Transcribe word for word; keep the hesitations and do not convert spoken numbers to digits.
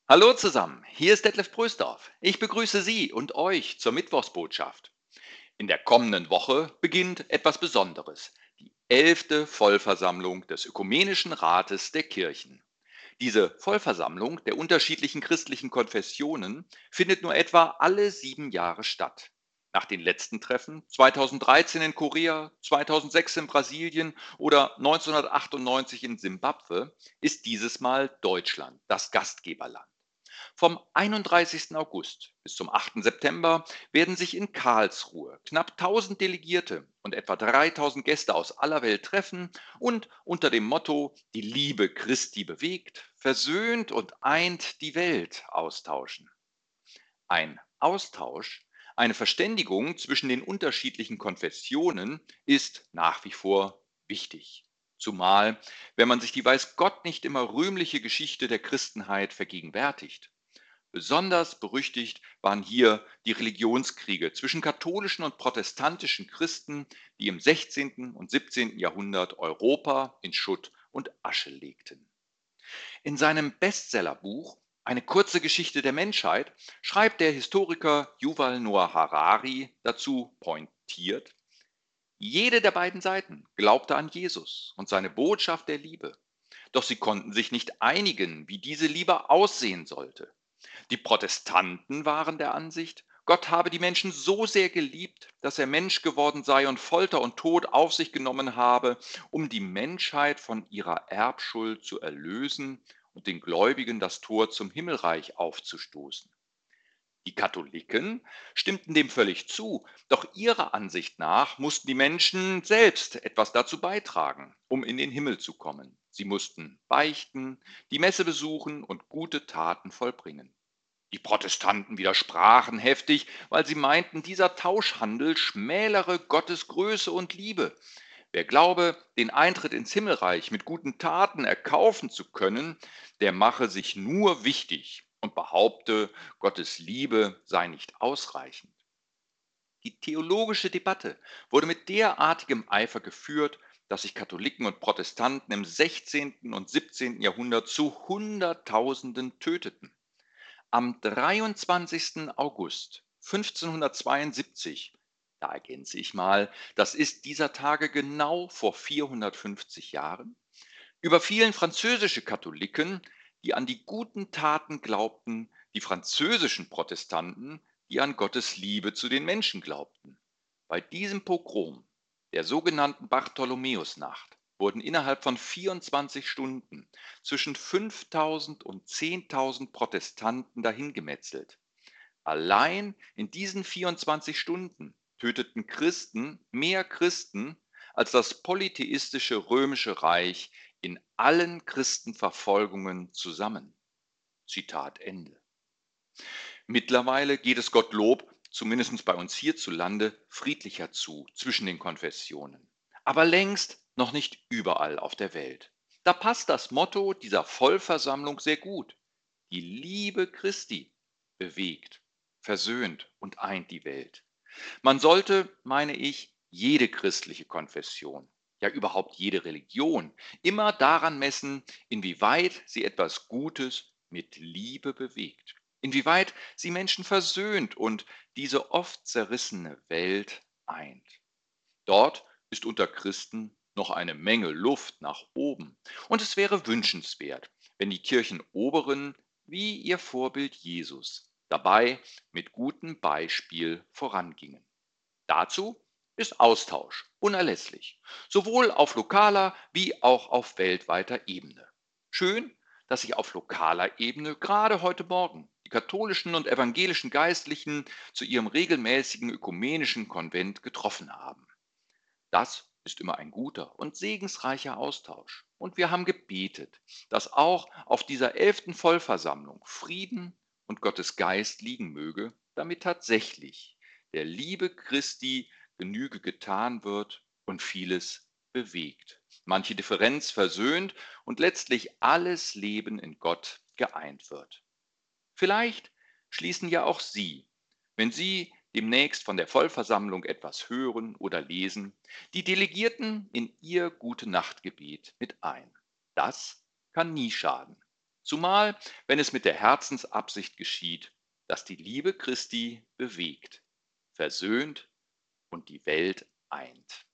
Hallo zusammen, hier ist Detlef Brösdorf. Ich begrüße Sie und euch zur Mittwochsbotschaft. In der kommenden Woche beginnt etwas Besonderes, die elfte Vollversammlung des Ökumenischen Rates der Kirchen. Diese Vollversammlung der unterschiedlichen christlichen Konfessionen findet nur etwa alle sieben Jahre statt. Nach den letzten Treffen zweitausenddreizehn in Korea, zweitausendsechs in Brasilien oder neunzehnhundertachtundneunzig in Simbabwe ist dieses Mal Deutschland das Gastgeberland. Vom einunddreißigsten August bis zum achten September werden sich in Karlsruhe knapp tausend Delegierte und etwa dreitausend Gäste aus aller Welt treffen und unter dem Motto „Die Liebe Christi bewegt, versöhnt und eint die Welt“ austauschen. Ein Austausch, eine Verständigung zwischen den unterschiedlichen Konfessionen ist nach wie vor wichtig. Zumal, wenn man sich die weiß Gott nicht immer rühmliche Geschichte der Christenheit vergegenwärtigt. Besonders berüchtigt waren hier die Religionskriege zwischen katholischen und protestantischen Christen, die im sechzehnten und siebzehnten Jahrhundert Europa in Schutt und Asche legten. In seinem Bestsellerbuch Eine kurze Geschichte der Menschheit schreibt der Historiker Yuval Noah Harari dazu pointiert: Jede der beiden Seiten glaubte an Jesus und seine Botschaft der Liebe. Doch sie konnten sich nicht einigen, wie diese Liebe aussehen sollte. Die Protestanten waren der Ansicht, Gott habe die Menschen so sehr geliebt, dass er Mensch geworden sei und Folter und Tod auf sich genommen habe, um die Menschheit von ihrer Erbschuld zu erlösen und den Gläubigen das Tor zum Himmelreich aufzustoßen. Die Katholiken stimmten dem völlig zu, doch ihrer Ansicht nach mussten die Menschen selbst etwas dazu beitragen, um in den Himmel zu kommen. Sie mussten beichten, die Messe besuchen und gute Taten vollbringen. Die Protestanten widersprachen heftig, weil sie meinten, dieser Tauschhandel schmälere Gottes Größe und Liebe. Wer glaube, den Eintritt ins Himmelreich mit guten Taten erkaufen zu können, der mache sich nur wichtig und behaupte, Gottes Liebe sei nicht ausreichend. Die theologische Debatte wurde mit derartigem Eifer geführt, dass sich Katholiken und Protestanten im sechzehnten und siebzehnten Jahrhundert zu Hunderttausenden töteten. Am dreiundzwanzigsten August fünfzehnhundertzweiundsiebzig, da ergänze ich mal, das ist dieser Tage genau vor vierhundertfünfzig Jahren, überfielen französische Katholiken, die an die guten Taten glaubten, die französischen Protestanten, die an Gottes Liebe zu den Menschen glaubten. Bei diesem Pogrom, der sogenannten Bartholomäusnacht, wurden innerhalb von vierundzwanzig Stunden zwischen fünftausend und zehntausend Protestanten dahingemetzelt. Allein in diesen vierundzwanzig Stunden töteten Christen mehr Christen als das polytheistische römische Reich in allen Christenverfolgungen zusammen. Zitat Ende. Mittlerweile geht es Gottlob, zumindest bei uns hierzulande, friedlicher zu zwischen den Konfessionen. Aber längst noch nicht überall auf der Welt. Da passt das Motto dieser Vollversammlung sehr gut. Die Liebe Christi bewegt, versöhnt und eint die Welt. Man sollte, meine ich, jede christliche Konfession, ja überhaupt jede Religion, immer daran messen, inwieweit sie etwas Gutes mit Liebe bewegt, inwieweit sie Menschen versöhnt und diese oft zerrissene Welt eint. Dort ist unter Christen noch eine Menge Luft nach oben, und es wäre wünschenswert, wenn die Kirchenoberen wie ihr Vorbild Jesus dabei mit gutem Beispiel vorangingen. Dazu ist Austausch unerlässlich, sowohl auf lokaler wie auch auf weltweiter Ebene. Schön, dass sich auf lokaler Ebene gerade heute Morgen die katholischen und evangelischen Geistlichen zu ihrem regelmäßigen ökumenischen Konvent getroffen haben. Das ist immer ein guter und segensreicher Austausch. Und wir haben gebetet, dass auch auf dieser elften Vollversammlung Frieden und Gottes Geist liegen möge, damit tatsächlich der Liebe Christi Genüge getan wird und vieles bewegt, manche Differenz versöhnt und letztlich alles Leben in Gott geeint wird. Vielleicht schließen ja auch Sie, wenn Sie demnächst von der Vollversammlung etwas hören oder lesen, die Delegierten in Ihr Gute-Nacht-Gebet mit ein. Das kann nie schaden. zumal wenn es mit der Herzensabsicht geschieht, dass die Liebe Christi bewegt, versöhnt und die Welt eint.